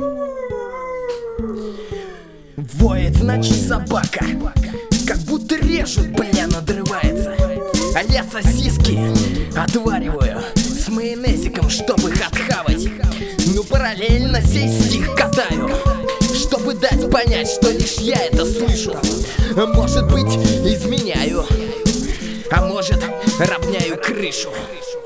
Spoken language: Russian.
Воет в ночи собака, как будто режут, бля, надрывается. А я сосиски отвариваю с майонезиком, чтобы их отхавать. Ну параллельно сей стих катаю, чтобы дать понять, что лишь я это слышу. Может быть, изменяю, а может, равняю крышу.